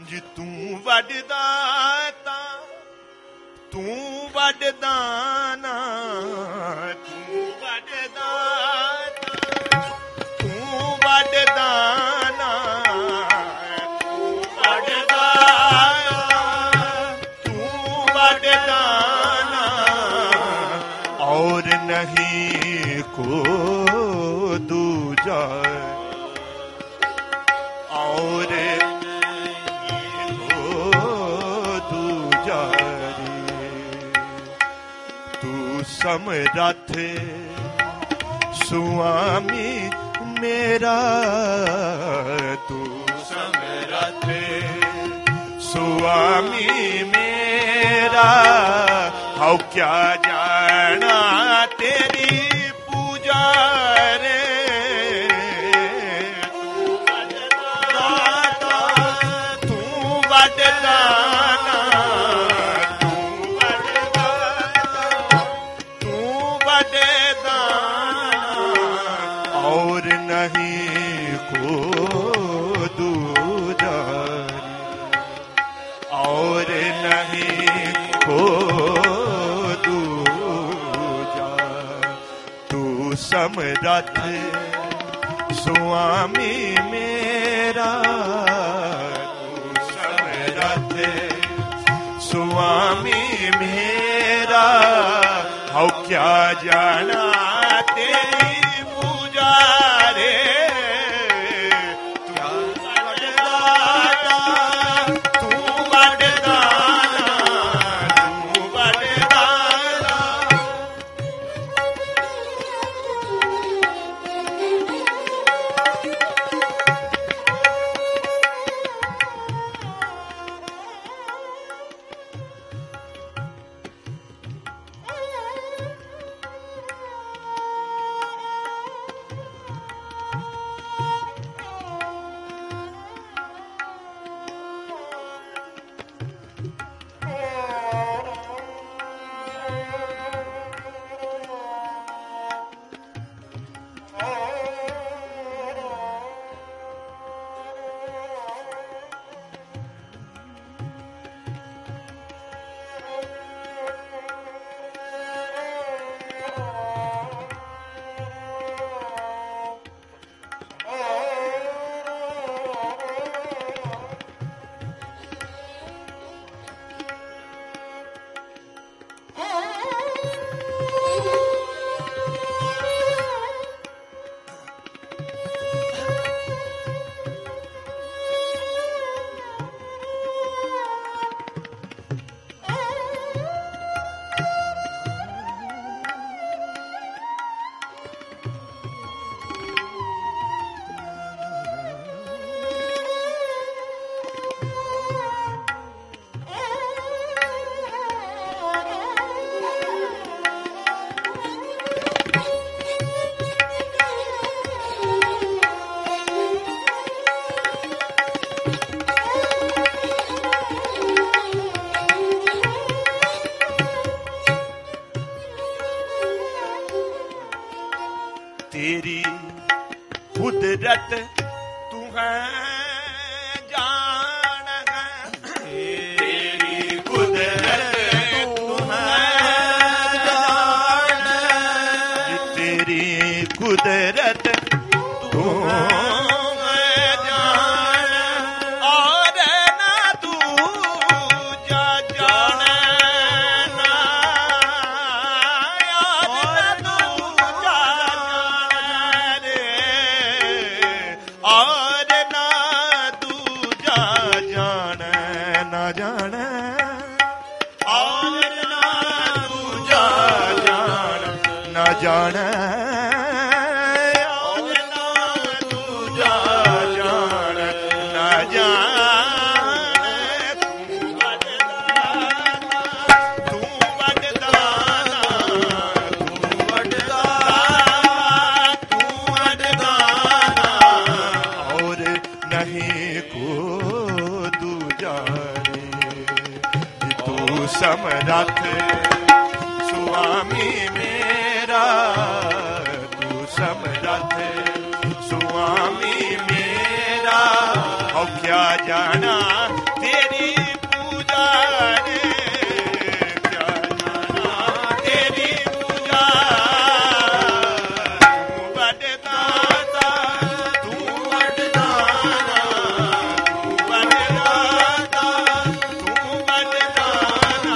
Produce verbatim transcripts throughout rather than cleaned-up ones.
ਜੀ ਤੂੰ ਵੱਡਦਾ ਤਾਂ ਤੂੰ ਵੱਡਦਾ ਨਾ, ਤੂੰ ਵੱਡਦਾ ਤਾਂ ਤੂੰ ਵੱਡਦਾ ਨਾ, ਤੂੰ ਵੱਡਦਾ ਤੂੰ ਵੱਡਦਾ ਨਾ, ਔਰ ਨਹੀਂ ਕੋ ਦੂਜਾ, ਔਰ ਸਮਰੱਥ ਸੁਆਮੀ ਮੇਰਾ, ਤੂੰ ਸਮਰੱਥ ਸੁਆਮੀ ਮੇਰਾ, ਹਉ ਕਿਆ ਜਾਣਾ ਤੇਰੀ ਪੂਜਾ ਰੇ, ਤੂੰ ਵੱਡਦਾ ਤੂੰ ਵੱਡਦਾ ਨਹੀਂ ਕੋ ਦੂਜਾ, ਔਰ ਨਹੀਂ ਕੋ ਦੂਜਾ, ਤੂੰ ਸਮਰੱਥ ਸੁਆਮੀ ਮੇਰਾ, ਤੂੰ ਸਮਰੱਥ ਸੁਆਮੀ ਮੇਰਾ, ਹਉ ਕਿਆ ਜਾਣਾ ਤੇਰੀ ਪੂਜਾ ਰੇ, ਤੂੰ ਵੱਡਦਾ ਤੂੰ ਵੱਡਦਾ ਤੇਰੀ ਕੁਦਰਤ ਤੂੰ ਹੈ ਜਾਣ ਹੈ, ਤੇਰੀ ਕੁਦਰਤ ਤੂੰ ਹੈ ਜਾਣ, ਤੇਰੀ ਕੁਦਰਤ ਤੂੰ ਹੈ ਜਾਣ, ਔਰ ਨਾ ਤੂੰ ਜਾ ਜਾਣ ਨਾ, ਔਰ ਨਾ ਤੂੰ ਜਾ ਔਰ ਨਾ ਦੂਜਾ ਜਾਣ ਨਾ ਜਾਣ, ਔਰ ਨਾ ਦੂਜਾ ਜਾਣ ਨਾ ਜਾਣ, ਔਰ ਨਾ ਦੂਜਾ ਜਾਣ ਨਾ ਜਾਣ, ਤੂੰ ਵੱਡਦਾ ਤੂੰ ਵੱਡਦਾ ਤੂੰ ਵੱਡਦਾ ਨਹੀਂ ਕੋ ਦੂਜਾ ਰੇ, ਤੂੰ ਸਮਰੱਥ ਸੁਆਮੀ ਮੇਰਾ, ਤੂੰ ਸਮਰੱਥ ਸੁਆਮੀ ਮੇਰਾ, ਹਉ ਕਿਆ ਜਾਣਾ तेरी पूजा रे क्या जाना तेरी पूजा तू बड़ दाता तू बड़ दाना तू बड़ दाता तू बड़ दाना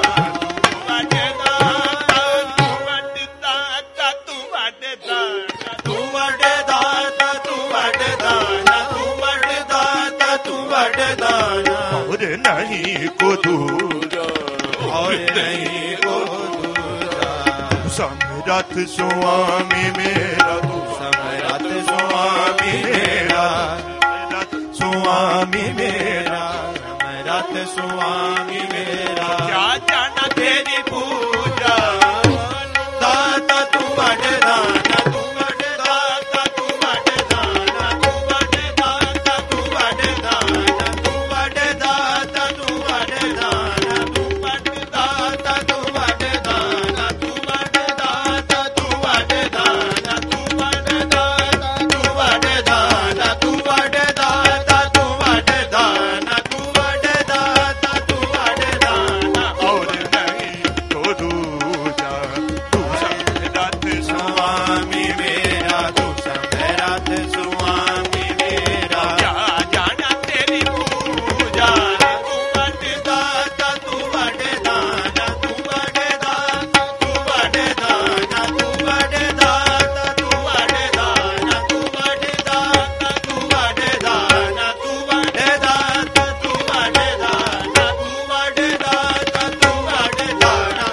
तू बड़ दाता तू बड़ दाता तू बड़ दाता तू बड़ दाता तू बड़ दाता तू बड़ दाना और नहीं को दूजा और नहीं को दूजा समरथ स्वामी मेरा तू समरथ स्वामी मेरा समरथ स्वामी मेरा समरथ स्वामी मेरा क्या जाना तेरी पूजा दाता तू बड़ दाना तू बड़ दाता तू बड़ दाना तू बड़ दाता तू बड़ दाना तू बड़ दाता तू बड़ दाना तू बड़ दाता तू बड़ दाना तू बड़ दाता तू बड़ दाना तू बड़ दाता तू बड़ दाना तू बड़ दाता तू बड़ दाना तू बड़ दाता तू बड़ दाना और नहीं तो दूजा तू समरथ स्वामी मेरा तू समरथ स्वामी मेरा क्या जाना तेरी पूजा तू बड़ दाता तू बड़ दाना तू बड़ दाता तू बड़ दाना तू बड़ दाता तू बड़ दाना तू बड़ दाता तू बड़ दाना तू बड़ दाता तू बड़ दाना तू बड़ दाता तू बड़ दाना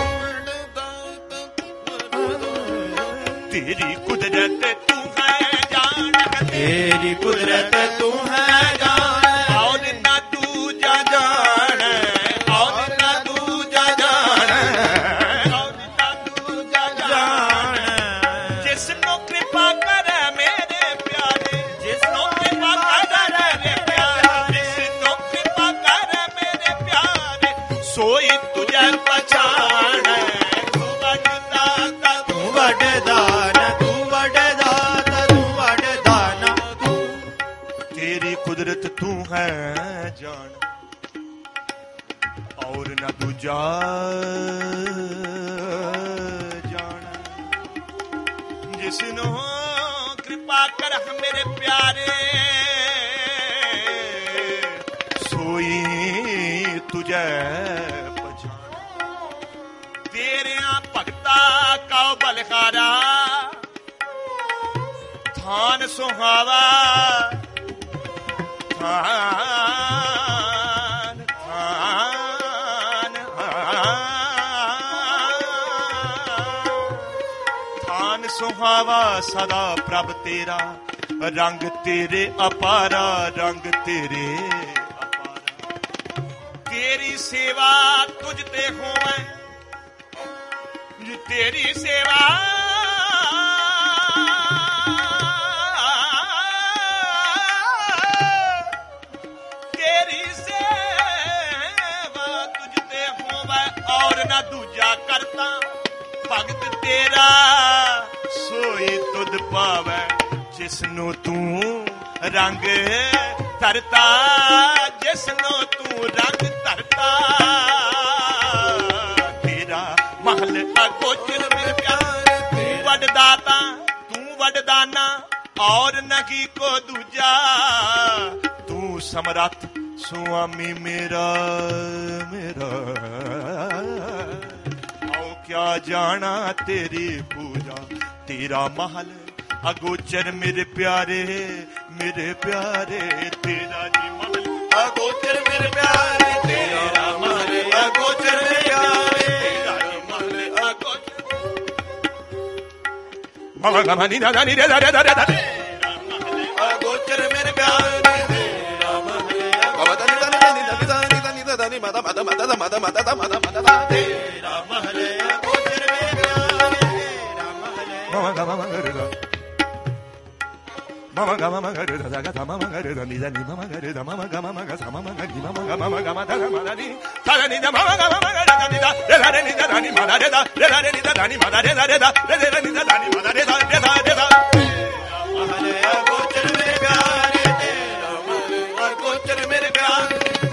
तेरी कुदरत तू है जानक तेरी कुदरत तू है जान और ना दूजा जान और ना दूजा जान और ना दूजा जान जिसनो कृपा करे मेरे प्यारे जिसनो कृपा करे मेरे प्यारे जिसनो कृपा करे मेरे प्यारे सोई तुझे पहचान तू बड़ दाता तू बड़ दाना तू बड़ दाता तू बड़ दाना तेरी कुदरत तू है जान और न दूजा जान जिसनो कृपा कर मेरे प्यारे सोई तुझे पहचान तेरे भगता का बलखारा थान सुहावा थान थान थान सुहावा सदा प्रभ तेरा रंग तेरे अपारा रंग तेरे अपारा तेरी सेवा तुझ ते होवे तेरी सेवा तेरी सेवा तुझते होवे और न दूजा करता भगत तेरा सोई तुध पावे जिसनो तू रंग धरता जिसनो तू रंग धरता तेरा महल अगोचर मेरे प्यारे तू वड दाता तू वड दाना और नगी को दूजा तू समरथ स्वामी मेरा मेरा आओ क्या जाना तेरी पूजा तेरा महल अगोचर मेरे प्यारे मेरे प्यारे तेरा जी महल अगोचर मेरे प्यारे तेरा महल अगोचर मेरे प्यारे तेरा जी महल अगोचर मम गम नि दा नि रे दा रे दा रे दा तेरा महल अगोचर मेरे प्यारे तेरा महल अगोचर नि दा नि दा नि दा नि दा नि दा नि मदा मदा मदा मदा मदा मदा मदा तेरा महल अगोचर मेरे प्यारे तेरा महल मम गम रे दा mama gama maga re da ga mama maga re da ni da ni mama ga re da mama gama maga sama maga ni mama gama mama gama da mama ni ta ni da mama gama maga da ni da re da ni da ni ma da re da re da ni da ni ma da re da re da re da ni da ni ma da re da re da re da mahale agochar mere pyare tera mahale agochar mere pyare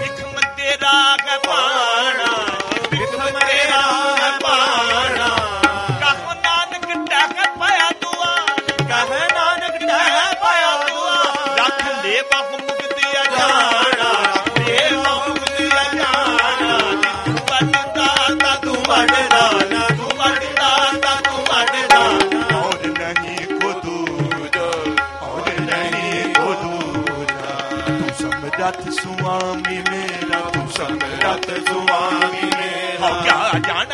ਸਮਰੱਥ ਸੁਆਮੀ ਮੇਰਾ, ਤੂੰ ਸਮਰੱਥ ਸੁਆਮੀ ਮੇਰਾ। ਕਿਆ ਜਾਣ